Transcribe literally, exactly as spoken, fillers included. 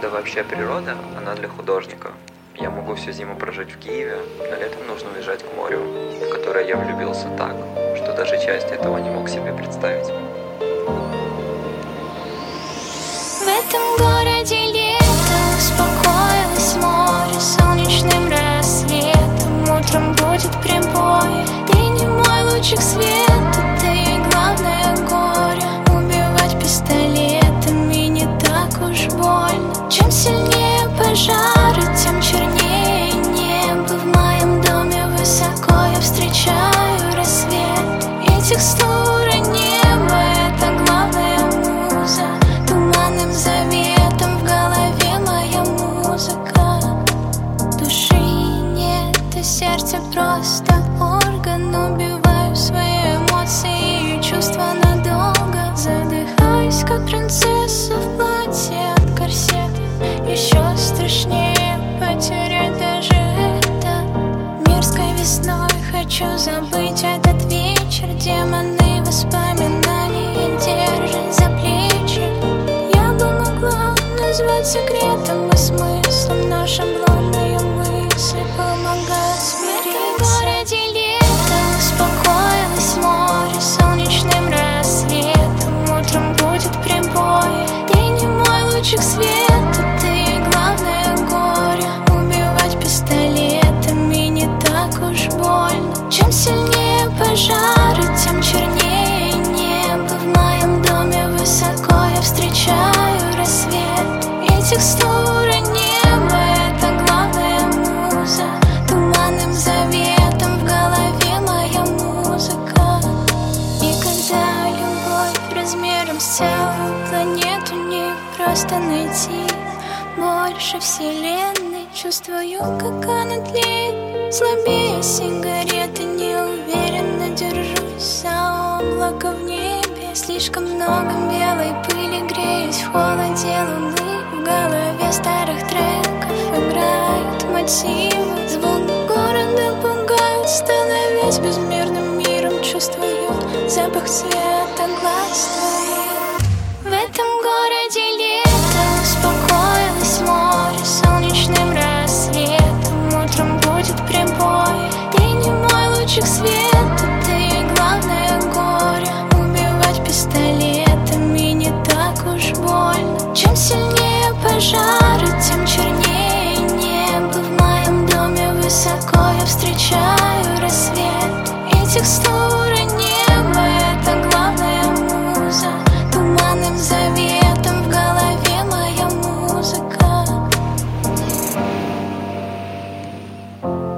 Да вообще природа, она для художника. Я могу всю зиму прожить в Киеве, но летом нужно уезжать к морю, в которое я влюбился так, что даже часть этого не мог себе представить. В этом городе лето, успокоилось море солнечным рассветом. Утром будет прибой, ты не мой лучик света, ты главное горе. Убивать пистолетами не так уж больно. Чем сильнее пожары, тем чернее небо. В моем доме высоко я встречаю рассвет, и текстура неба — это главная муза. Туманным заветом в голове моя музыка. Души нет, и сердце просто орган. Убиваю свои эмоции и чувства надолго. Задыхаюсь, как принцесса в платье от корсета. Еще страшнее потерять даже это. Мирской весной хочу забыть этот вечер. Демоны воспоминаний держат за плечи. Я бы могла назвать секретом и смыслом наш ложные мысли помогают смириться. В городе лето, успокоилось море солнечным рассветом. Утром будет прибой, ты не мой лучик света, ты главное горе. Убивать пистолетами не так уж больно. Чем сильнее пожары, тем чернее небо. В моем доме высоко я встречаю рассвет, и текстура неба — это главная муза. Туманным заветом в голове моя музыка. И когда любовь размером с целую планету не просто найти, больше вселенной чувствую, как она тлеет. Слабее сигареты, неуверенно держусь за облако в небе. Слишком много белой пыли, греюсь в холоде луны. В голове старых треков играют мотивы. Звук города пугает, становясь безмерным миром. Чувствую запах цвета глаз твоих. В этом городе лето, успокоилось море солнечным рассветом. Утром будет прибой, ты не мой лучик света, ты главное горе. Убивать пистолетами не так уж больно. Чем сильнее пожары, тем чернее небо. В моем доме высоко я встречаю рассвет, и текстура неба — это главная муза. Туманным заветом в голове моя музыка.